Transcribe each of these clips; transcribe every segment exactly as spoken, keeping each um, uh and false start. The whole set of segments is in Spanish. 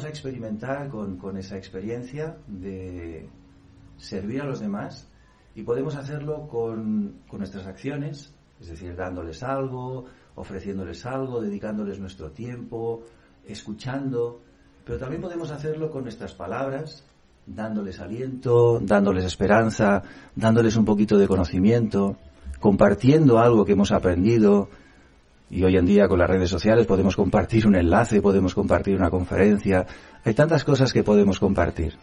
vamos a experimentar con, con esa experiencia de servir a los demás, y podemos hacerlo con, con nuestras acciones, es decir, dándoles algo, ofreciéndoles algo, dedicándoles nuestro tiempo, escuchando, pero también podemos hacerlo con nuestras palabras, dándoles aliento, dándoles esperanza, dándoles un poquito de conocimiento, compartiendo algo que hemos aprendido. Y hoy en día con las redes sociales podemos compartir un enlace, podemos compartir una conferencia, hay tantas cosas que podemos compartir.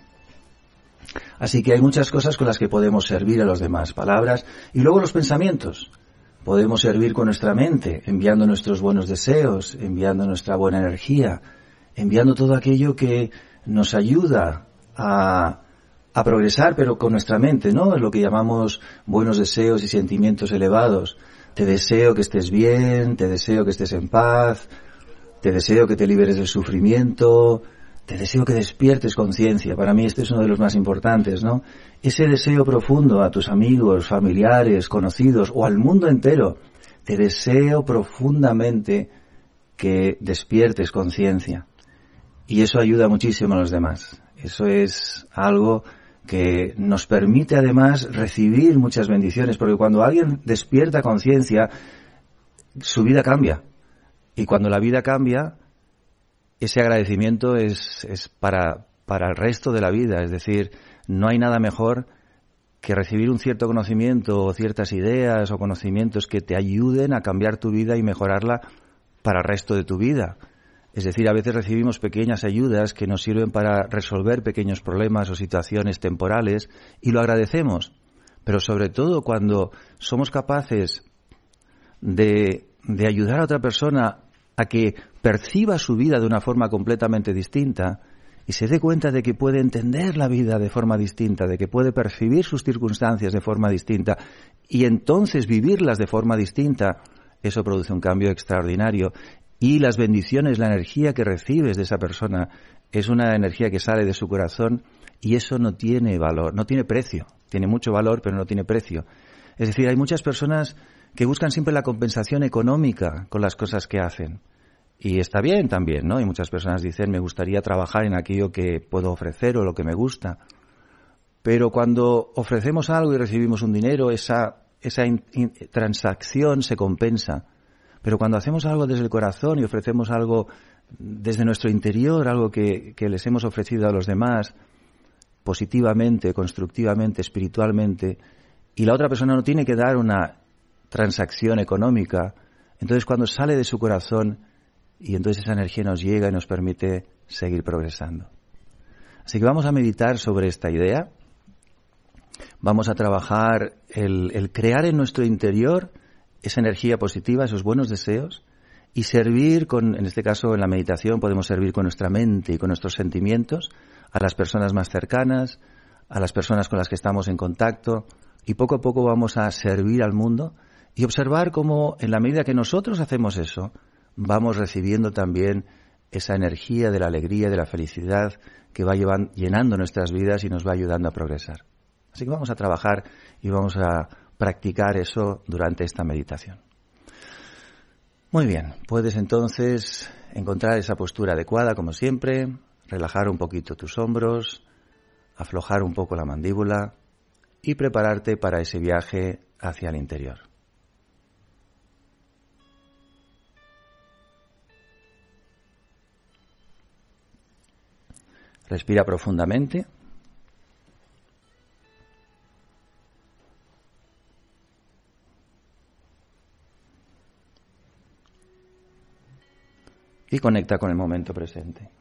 Así que hay muchas cosas con las que podemos servir a los demás, palabras, y luego los pensamientos. Podemos servir con nuestra mente, enviando nuestros buenos deseos, enviando nuestra buena energía, enviando todo aquello que nos ayuda a, a progresar, pero con nuestra mente, ¿no? Lo que llamamos buenos deseos y sentimientos elevados. Te deseo que estés bien, te deseo que estés en paz, te deseo que te liberes del sufrimiento, te deseo que despiertes conciencia. Para mí este es uno de los más importantes, ¿no? Ese deseo profundo a tus amigos, familiares, conocidos o al mundo entero. Te deseo profundamente que despiertes conciencia. Y eso ayuda muchísimo a los demás. Eso es algo que nos permite además recibir muchas bendiciones, porque cuando alguien despierta conciencia, su vida cambia. Y cuando la vida cambia, ese agradecimiento es, es para, para el resto de la vida. Es decir, no hay nada mejor que recibir un cierto conocimiento o ciertas ideas o conocimientos que te ayuden a cambiar tu vida y mejorarla para el resto de tu vida. Es decir, a veces recibimos pequeñas ayudas que nos sirven para resolver pequeños problemas o situaciones temporales y lo agradecemos. Pero sobre todo cuando somos capaces de, de ayudar a otra persona a que perciba su vida de una forma completamente distinta y se dé cuenta de que puede entender la vida de forma distinta, de que puede percibir sus circunstancias de forma distinta y entonces vivirlas de forma distinta, eso produce un cambio extraordinario. Y las bendiciones, la energía que recibes de esa persona es una energía que sale de su corazón y eso no tiene valor, no tiene precio. Tiene mucho valor, pero no tiene precio. Es decir, hay muchas personas que buscan siempre la compensación económica con las cosas que hacen. Y está bien también, ¿no? Y muchas personas dicen, me gustaría trabajar en aquello que puedo ofrecer o lo que me gusta. Pero cuando ofrecemos algo y recibimos un dinero, esa, esa in, in, transacción se compensa. Pero cuando hacemos algo desde el corazón y ofrecemos algo desde nuestro interior, algo que, que les hemos ofrecido a los demás, positivamente, constructivamente, espiritualmente, y la otra persona no tiene que dar una transacción económica, entonces cuando sale de su corazón, y entonces esa energía nos llega y nos permite seguir progresando. Así que vamos a meditar sobre esta idea, vamos a trabajar el, el crear en nuestro interior esa energía positiva, esos buenos deseos, y servir con, en este caso en la meditación podemos servir con nuestra mente y con nuestros sentimientos a las personas más cercanas, a las personas con las que estamos en contacto, y poco a poco vamos a servir al mundo y observar cómo en la medida que nosotros hacemos eso, vamos recibiendo también esa energía de la alegría, de la felicidad que va llevan, llenando nuestras vidas y nos va ayudando a progresar. Así que vamos a trabajar y vamos a practicar eso durante esta meditación. Muy bien, puedes entonces encontrar esa postura adecuada como siempre, relajar un poquito tus hombros, aflojar un poco la mandíbula y prepararte para ese viaje hacia el interior. Respira profundamente. Y conecta con el momento presente.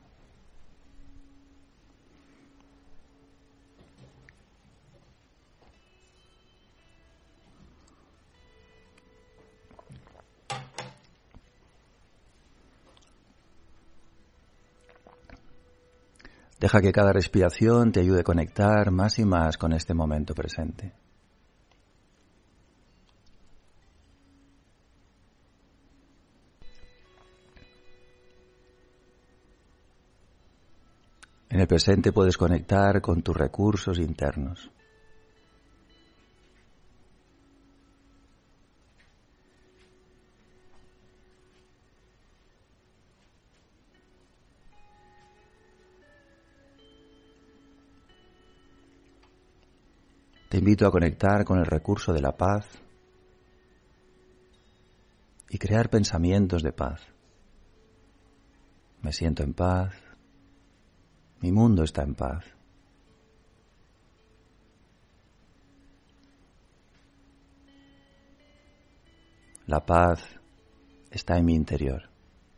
Deja que cada respiración te ayude a conectar más y más con este momento presente. En el presente puedes conectar con tus recursos internos. te invito a conectar con el recurso de la paz y crear pensamientos de paz. Me siento en paz, mi mundo está en paz. La paz está en mi interior.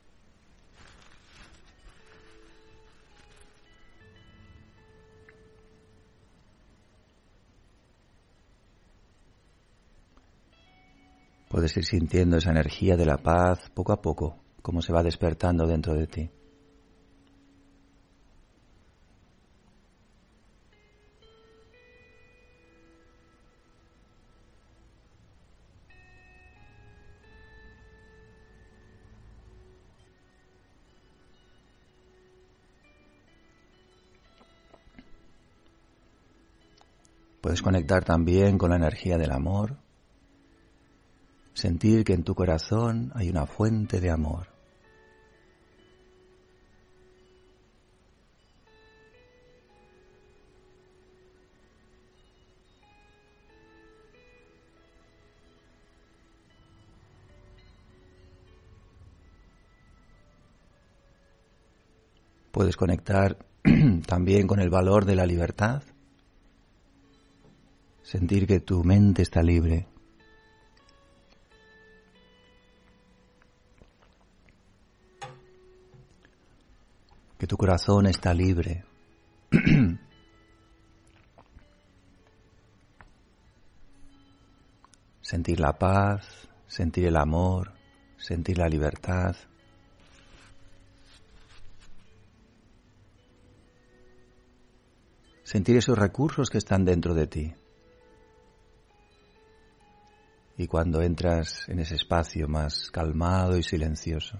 Puedes ir sintiendo esa energía de la paz poco a poco, como se va despertando dentro de ti. Puedes conectar también con la energía del amor, sentir que en tu corazón hay una fuente de amor. Puedes conectar también con el valor de la libertad, sentir que tu mente está libre. Que tu corazón está libre. Sentir la paz, sentir el amor, sentir la libertad. Sentir esos recursos que están dentro de ti. Y cuando entras en ese espacio más calmado y silencioso,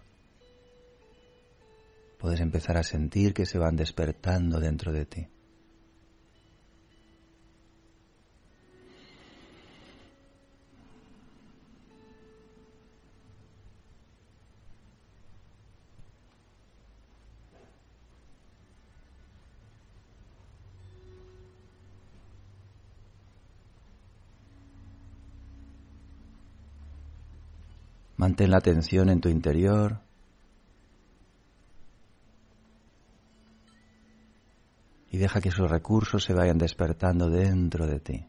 puedes empezar a sentir que se van despertando dentro de ti. Mantén la atención en tu interior. Y deja que esos recursos se vayan despertando dentro de ti.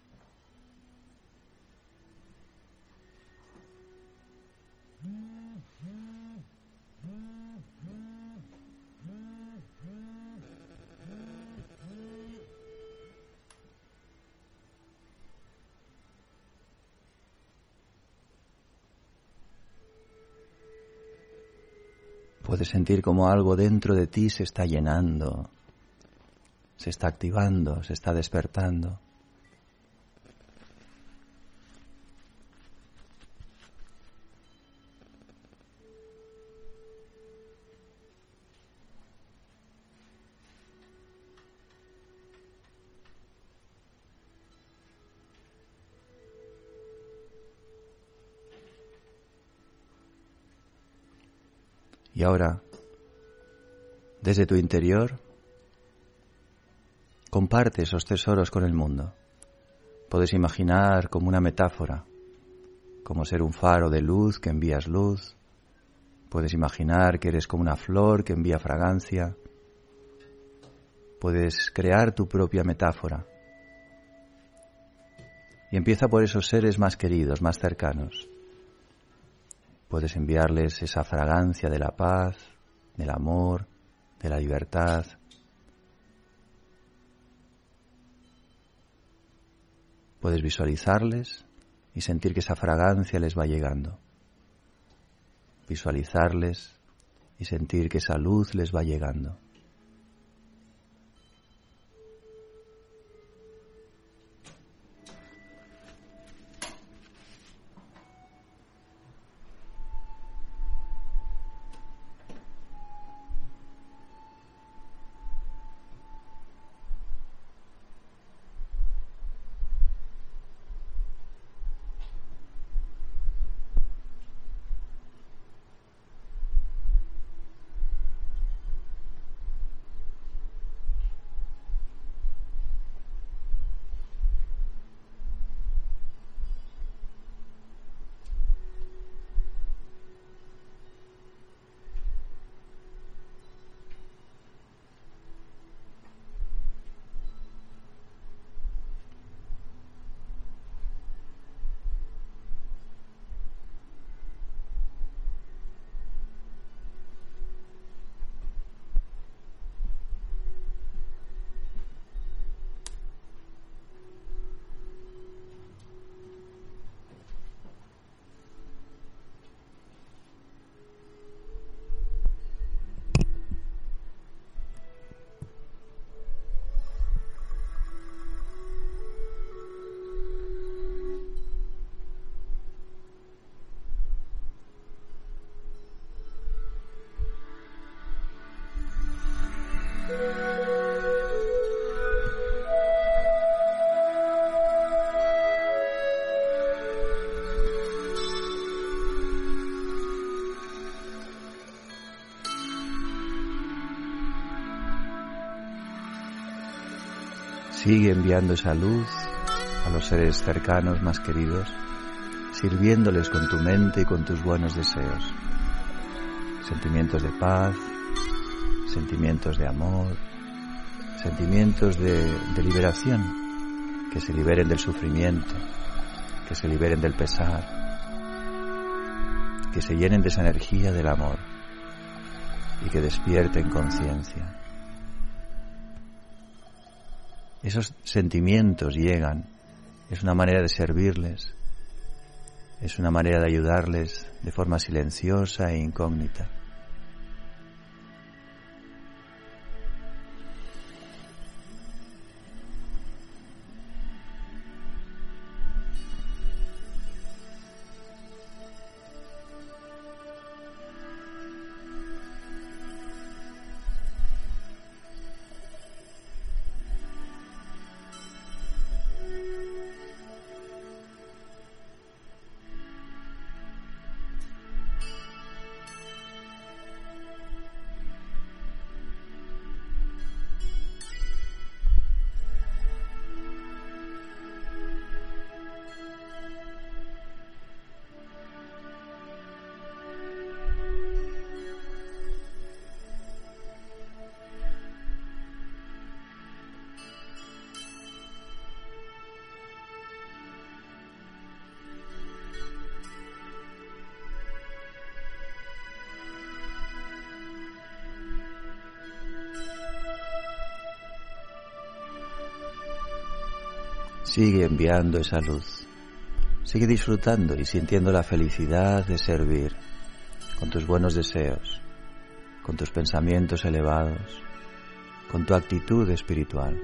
Puedes sentir como algo dentro de ti se está llenando, se está activando, se está despertando. Y ahora, desde tu interior, comparte esos tesoros con el mundo. Puedes imaginar como una metáfora, como ser un faro de luz que envías luz. Puedes imaginar que eres como una flor que envía fragancia. Puedes crear tu propia metáfora. Y empieza por esos seres más queridos, más cercanos. Puedes enviarles esa fragancia de la paz, del amor, de la libertad. Puedes visualizarles y sentir que esa fragancia les va llegando. Visualizarles y sentir que esa luz les va llegando. Sigue enviando esa luz a los seres cercanos más queridos, sirviéndoles con tu mente y con tus buenos deseos. Sentimientos de paz, sentimientos de amor, sentimientos de, de liberación, que se liberen del sufrimiento, que se liberen del pesar, que se llenen de esa energía del amor y que despierten conciencia. Esos sentimientos llegan, es una manera de servirles, es una manera de ayudarles de forma silenciosa e incógnita. Sigue enviando esa luz. Sigue disfrutando y sintiendo la felicidad de servir con tus buenos deseos, con tus pensamientos elevados, con tu actitud espiritual.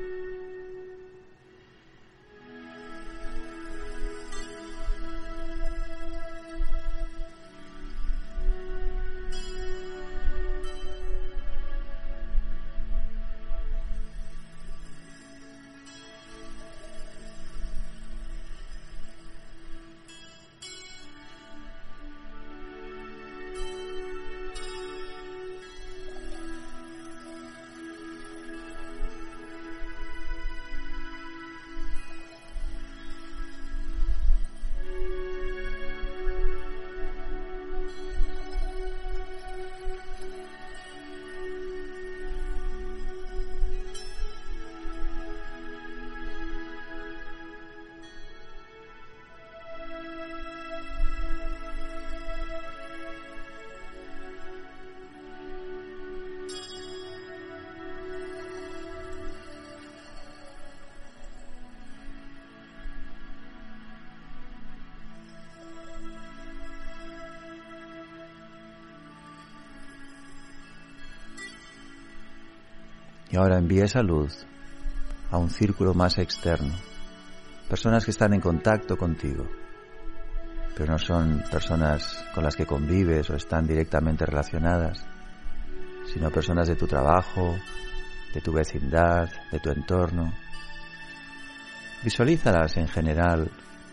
Y ahora envía esa luz a un círculo más externo. Personas que están en contacto contigo, pero no son personas con las que convives o están directamente relacionadas, sino personas de tu trabajo, de tu vecindad, de tu entorno. Visualízalas en general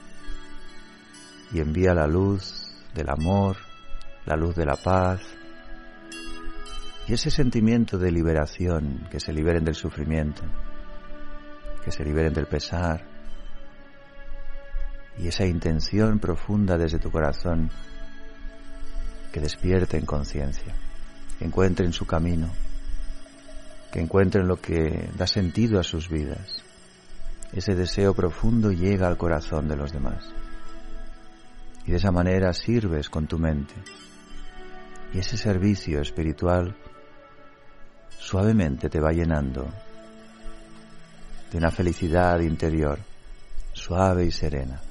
y envía la luz del amor, la luz de la paz, y ese sentimiento de liberación, que se liberen del sufrimiento, que se liberen del pesar, y esa intención profunda desde tu corazón que despierten conciencia, que encuentren su camino, que encuentren lo que da sentido a sus vidas. Ese deseo profundo llega al corazón de los demás. Y de esa manera sirves con tu mente. Y ese servicio espiritual suavemente te va llenando de una felicidad interior, suave y serena.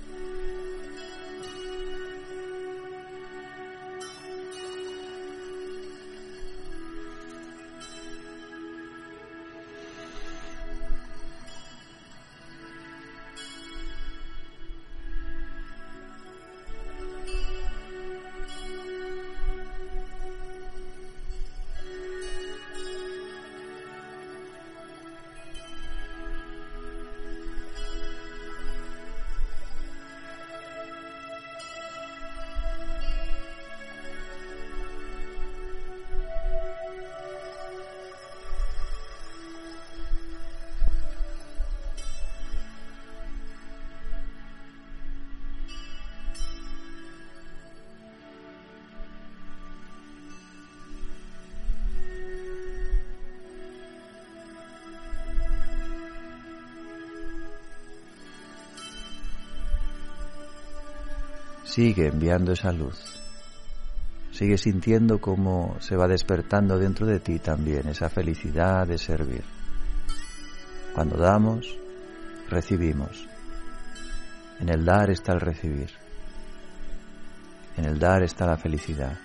Sigue enviando esa luz. Sigue sintiendo cómo se va despertando dentro de ti también esa felicidad de servir. Cuando damos, recibimos. En el dar está el recibir. En el dar está la felicidad.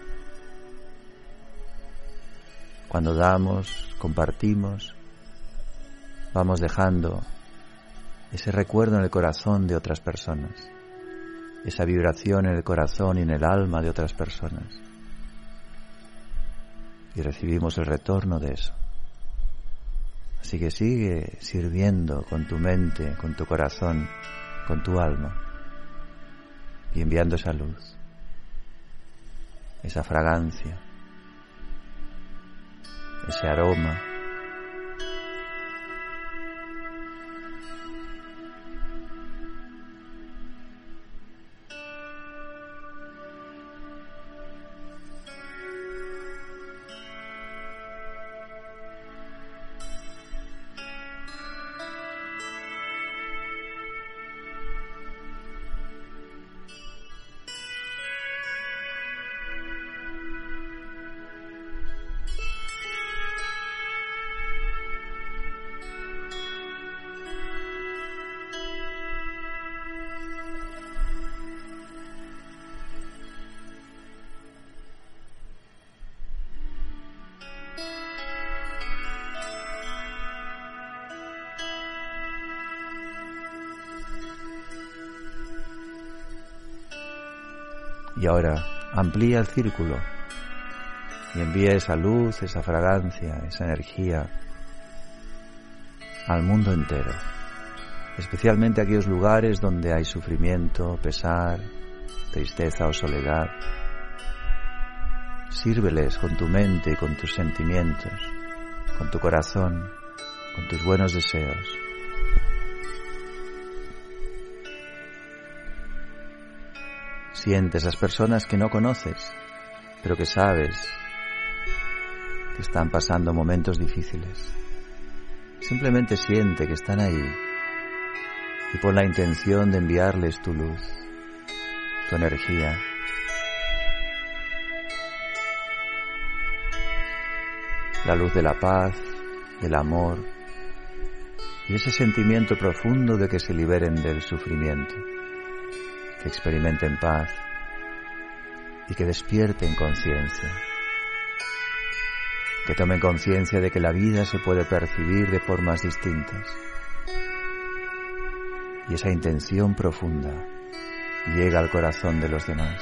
Cuando damos, compartimos, vamos dejando ese recuerdo en el corazón de otras personas, esa vibración en el corazón y en el alma de otras personas. Y recibimos el retorno de eso. Así que sigue sirviendo con tu mente, con tu corazón, con tu alma, y enviando esa luz, esa fragancia, ese aroma. Y ahora amplía el círculo y envía esa luz, esa fragancia, esa energía al mundo entero, especialmente a aquellos lugares donde hay sufrimiento, pesar, tristeza o soledad. Sírveles con tu mente y con tus sentimientos, con tu corazón, con tus buenos deseos. Siente esas personas que no conoces, pero que sabes que están pasando momentos difíciles. Simplemente siente que están ahí y pon la intención de enviarles tu luz, tu energía. La luz de la paz, del amor y ese sentimiento profundo de que se liberen del sufrimiento, que experimenten paz y que despierten conciencia, que tomen conciencia de que la vida se puede percibir de formas distintas. Y esa intención profunda llega al corazón de los demás.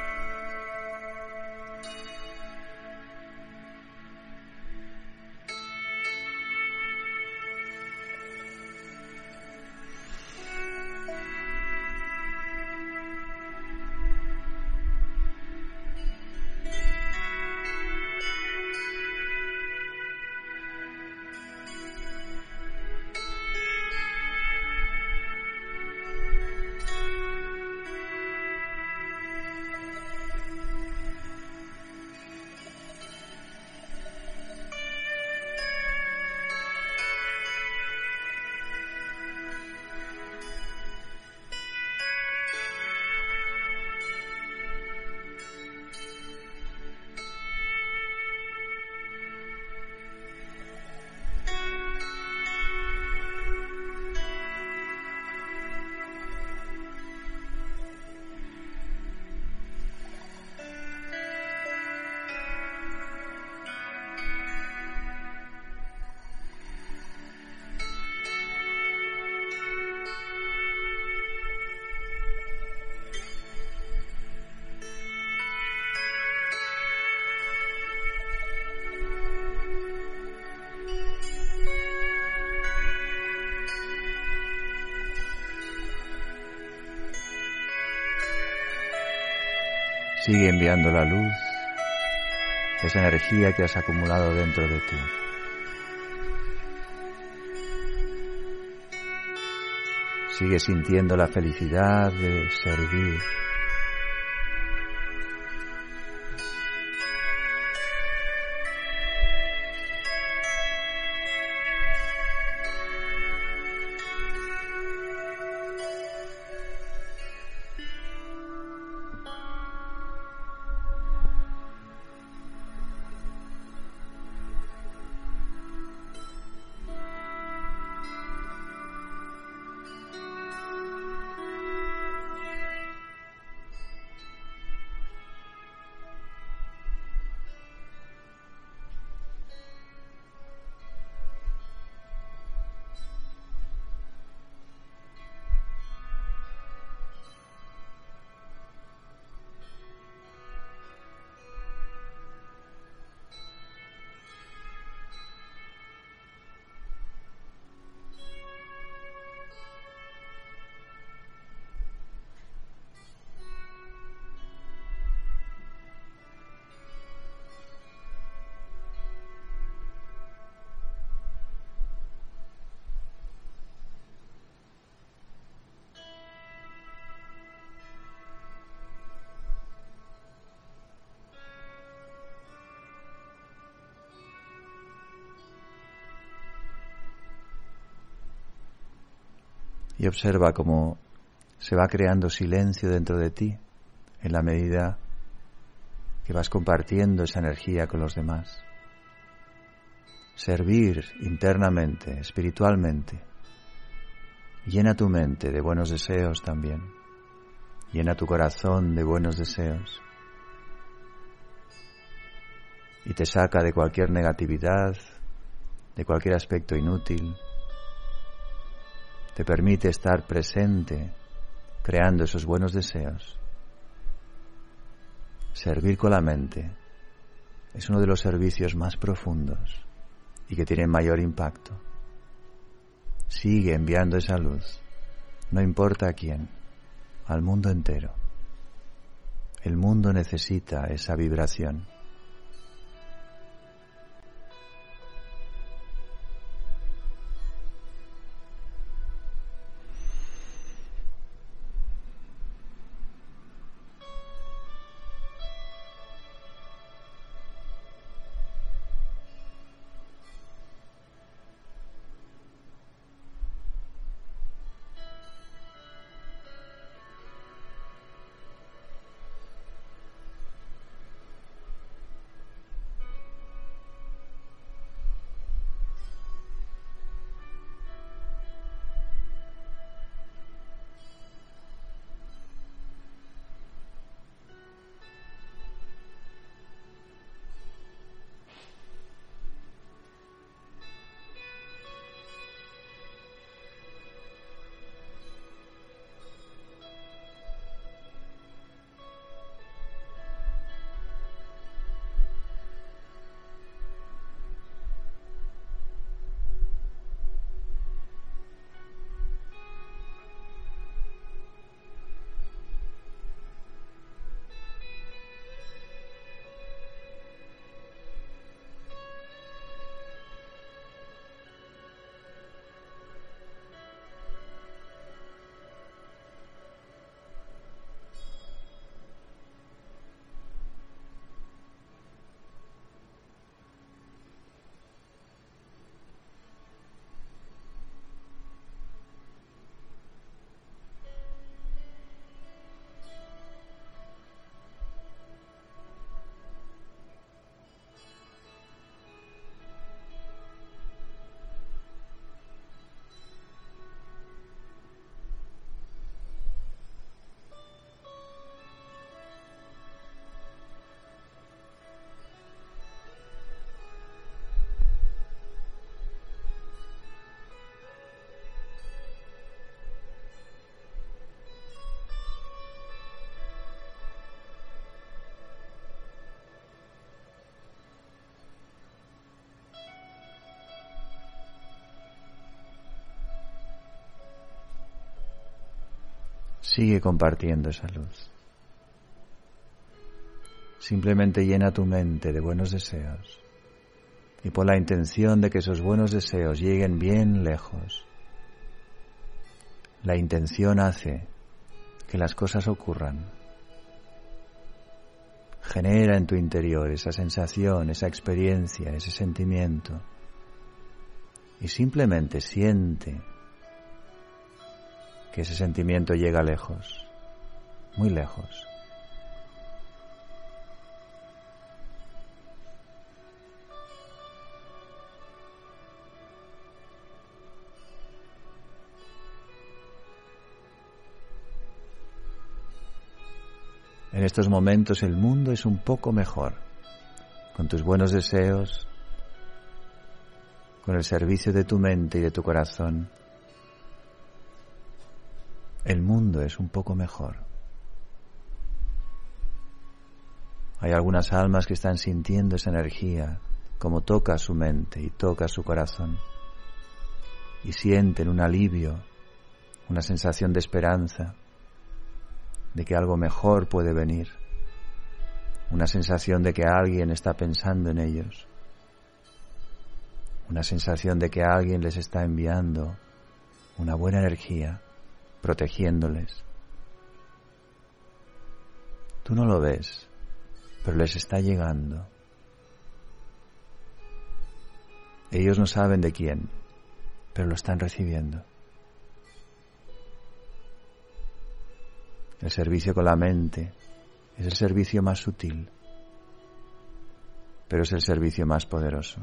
Sigue enviando la luz, esa energía que has acumulado dentro de ti. Sigue sintiendo la felicidad de servir. Y observa cómo se va creando silencio dentro de ti en la medida que vas compartiendo esa energía con los demás. Servir internamente, espiritualmente. Llena tu mente de buenos deseos también. Llena tu corazón de buenos deseos. Y te saca de cualquier negatividad, de cualquier aspecto inútil. Te permite estar presente, creando esos buenos deseos. Servir con la mente es uno de los servicios más profundos y que tienen mayor impacto. Sigue enviando esa luz, no importa a quién, al mundo entero. El mundo necesita esa vibración. Sigue compartiendo esa luz. Simplemente llena tu mente de buenos deseos y pon la intención de que esos buenos deseos lleguen bien lejos. La intención hace que las cosas ocurran. Genera en tu interior esa sensación, esa experiencia, ese sentimiento y simplemente siente que ese sentimiento llega lejos, muy lejos. En estos momentos el mundo es un poco mejor, con tus buenos deseos, con el servicio de tu mente y de tu corazón. El mundo es un poco mejor. Hay algunas almas que están sintiendo esa energía, como toca su mente y toca su corazón, y sienten un alivio, una sensación de esperanza, de que algo mejor puede venir, una sensación de que alguien está pensando en ellos, una sensación de que alguien les está enviando una buena energía, protegiéndoles. Tú no lo ves, pero les está llegando. Ellos no saben de quién, pero lo están recibiendo. El servicio con la mente es el servicio más sutil, pero es el servicio más poderoso.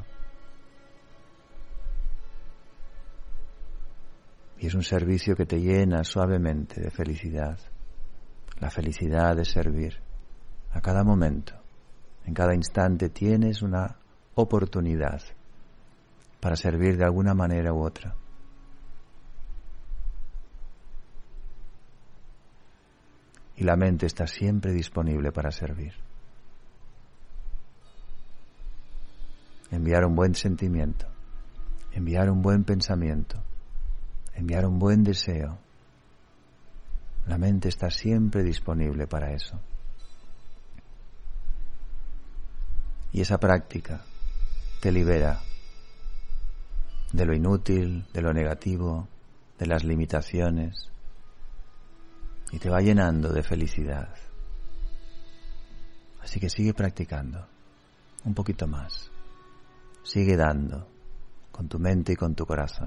Y es un servicio que te llena suavemente de felicidad, la felicidad de servir. A cada momento, en cada instante tienes una oportunidad para servir de alguna manera u otra. Y la mente está siempre disponible para servir. Enviar un buen sentimiento, enviar un buen pensamiento, enviar un buen deseo. La mente está siempre disponible para eso. Y esa práctica te libera de lo inútil, de lo negativo, de las limitaciones, y te va llenando de felicidad. Así que sigue practicando un poquito más. Sigue dando con tu mente y con tu corazón.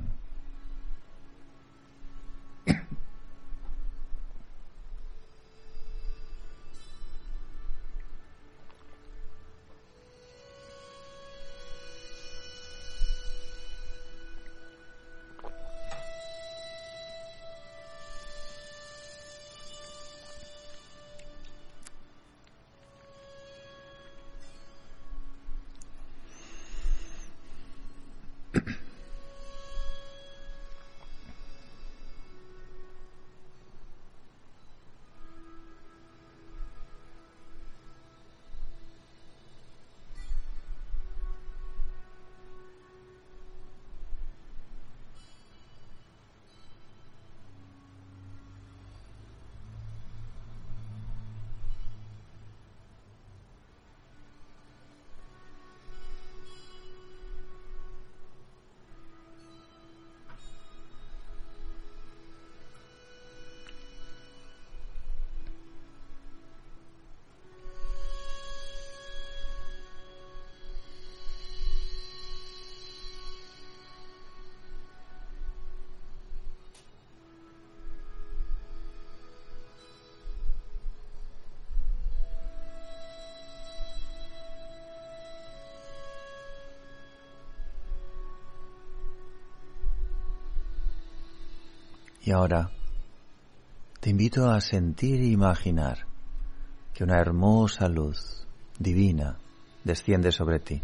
Y ahora te invito a sentir e imaginar que una hermosa luz divina desciende sobre ti.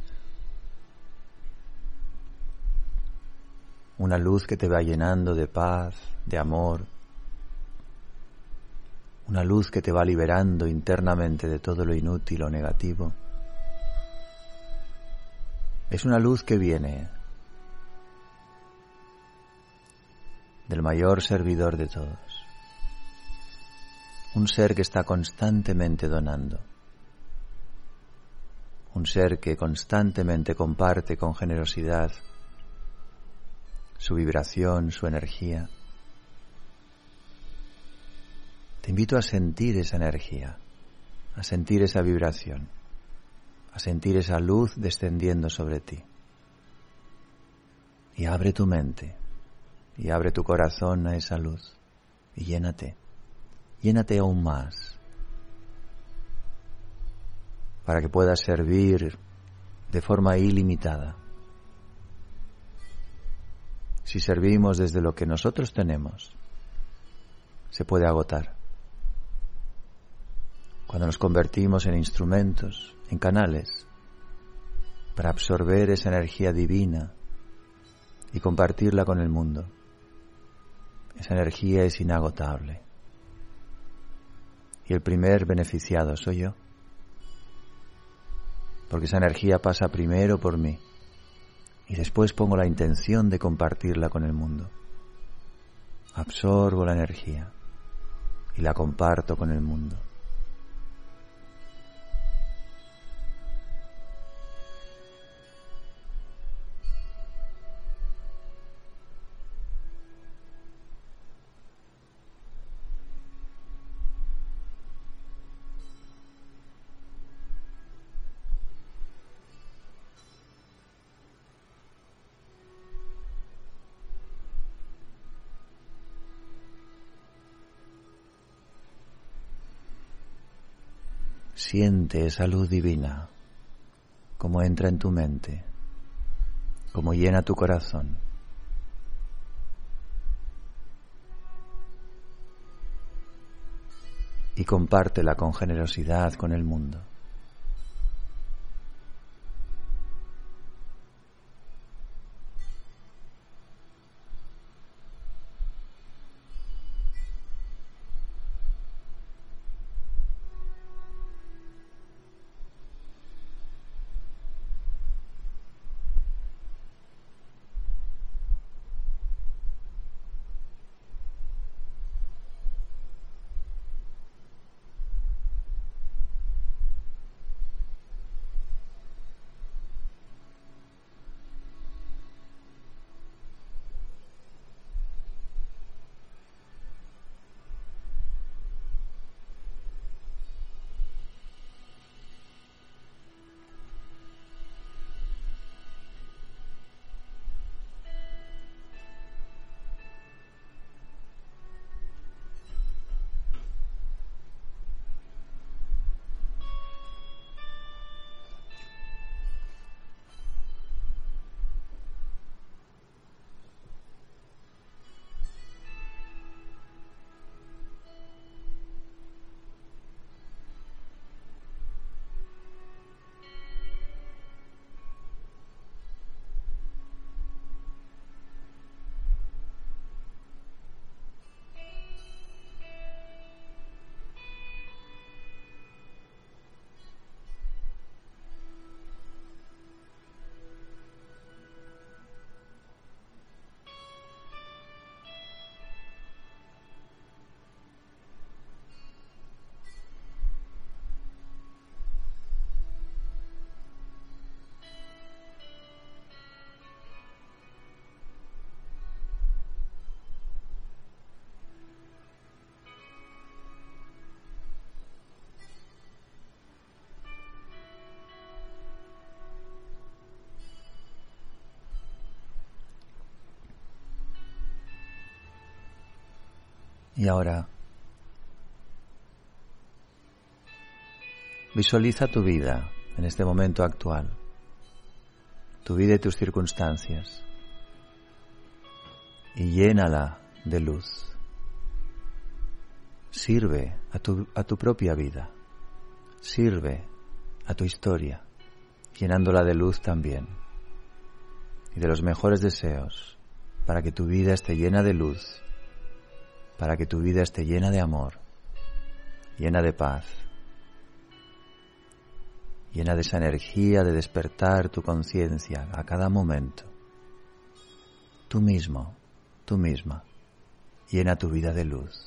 Una luz que te va llenando de paz, de amor. Una luz que te va liberando internamente de todo lo inútil o negativo. Es una luz que viene del mayor servidor de todos. Un ser que está constantemente donando. Un ser que constantemente comparte con generosidad su vibración, su energía. Te invito a sentir esa energía, a sentir esa vibración, a sentir esa luz descendiendo sobre ti. Y abre tu mente. Y abre tu corazón a esa luz y llénate, llénate aún más para que puedas servir de forma ilimitada. Si servimos desde lo que nosotros tenemos, se puede agotar. Cuando nos convertimos en instrumentos, en canales, para absorber esa energía divina y compartirla con el mundo, esa energía es inagotable. Y el primer beneficiado soy yo. Porque esa energía pasa primero por mí. Y después pongo la intención de compartirla con el mundo. Absorbo la energía y la comparto con el mundo. siente esa luz divina, cómo entra en tu mente, cómo llena tu corazón. Y compártela con generosidad con el mundo. Y ahora, visualiza tu vida en este momento actual, tu vida y tus circunstancias, y llénala de luz. Sirve a tu, a tu propia vida, sirve a tu historia, llenándola de luz también, y de los mejores deseos, para que tu vida esté llena de luz, para que tu vida esté llena de amor, llena de paz, llena de esa energía de despertar tu conciencia a cada momento. Tú mismo, tú misma, llena tu vida de luz.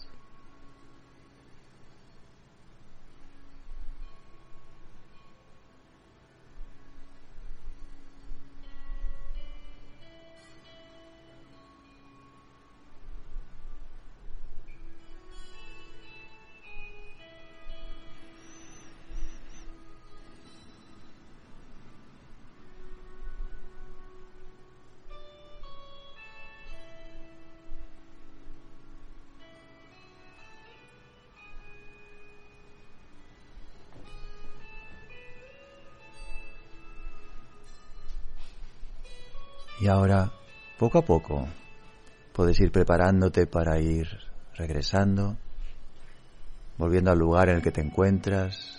Y ahora, poco a poco, puedes ir preparándote para ir regresando, volviendo al lugar en el que te encuentras,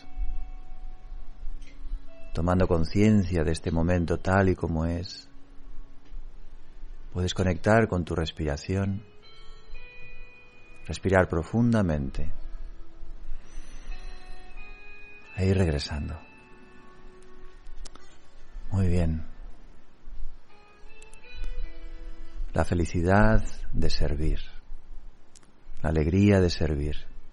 tomando conciencia de este momento tal y como es. Puedes conectar con tu respiración, respirar profundamente e ir regresando. Muy bien. La felicidad de servir, la alegría de servir.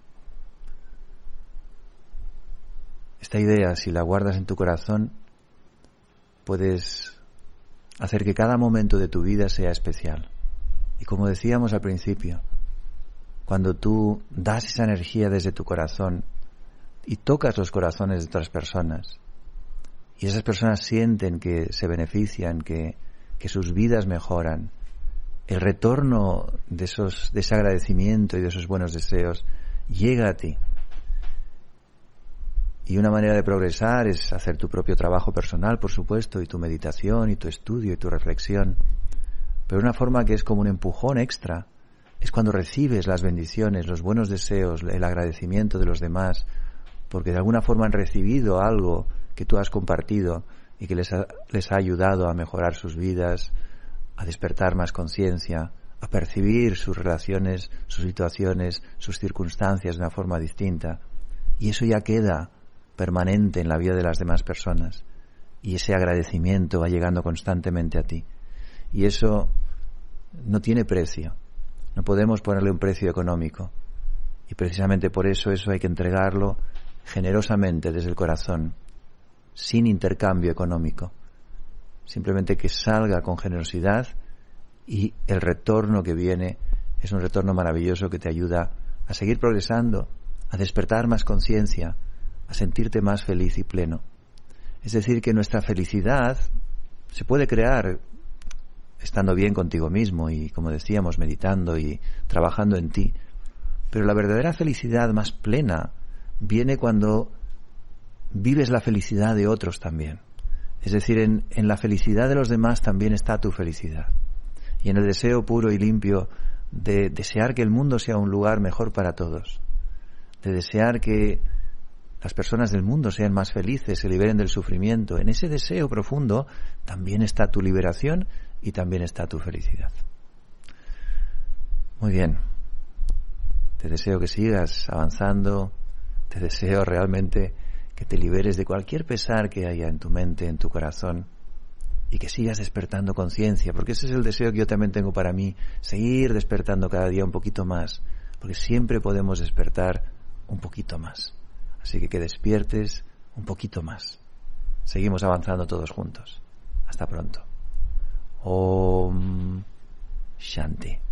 Esta idea, si la guardas en tu corazón, puedes hacer que cada momento de tu vida sea especial. Y como decíamos al principio, cuando tú das esa energía desde tu corazón y tocas los corazones de otras personas, y esas personas sienten que se benefician, que, que sus vidas mejoran, el retorno de esos, de ese agradecimiento y de esos buenos deseos llega a ti. Y una manera de progresar es hacer tu propio trabajo personal, por supuesto, y tu meditación, y tu estudio, y tu reflexión. Pero una forma que es como un empujón extra es cuando recibes las bendiciones, los buenos deseos, el agradecimiento de los demás, porque de alguna forma han recibido algo que tú has compartido y que les ha, les ha ayudado a mejorar sus vidas, a despertar más conciencia, a percibir sus relaciones, sus situaciones, sus circunstancias de una forma distinta. Y eso ya queda permanente en la vida de las demás personas. Y ese agradecimiento va llegando constantemente a ti. Y eso no tiene precio. No podemos ponerle un precio económico. Y precisamente por eso eso hay que entregarlo generosamente desde el corazón, sin intercambio económico. Simplemente que salga con generosidad y el retorno que viene es un retorno maravilloso que te ayuda a seguir progresando, a despertar más conciencia, a sentirte más feliz y pleno. Es decir, que nuestra felicidad se puede crear estando bien contigo mismo y, como decíamos, meditando y trabajando en ti. Pero la verdadera felicidad más plena viene cuando vives la felicidad de otros también. Es decir, en, en la felicidad de los demás también está tu felicidad. Y en el deseo puro y limpio de desear que el mundo sea un lugar mejor para todos, de desear que las personas del mundo sean más felices, se liberen del sufrimiento. En ese deseo profundo también está tu liberación y también está tu felicidad. Muy bien. Te deseo que sigas avanzando. Te deseo realmente que te liberes de cualquier pesar que haya en tu mente, en tu corazón, y que sigas despertando conciencia, porque ese es el deseo que yo también tengo para mí, seguir despertando cada día un poquito más, porque siempre podemos despertar un poquito más. Así que que despiertes un poquito más. Seguimos avanzando todos juntos. Hasta pronto. Om Shanti.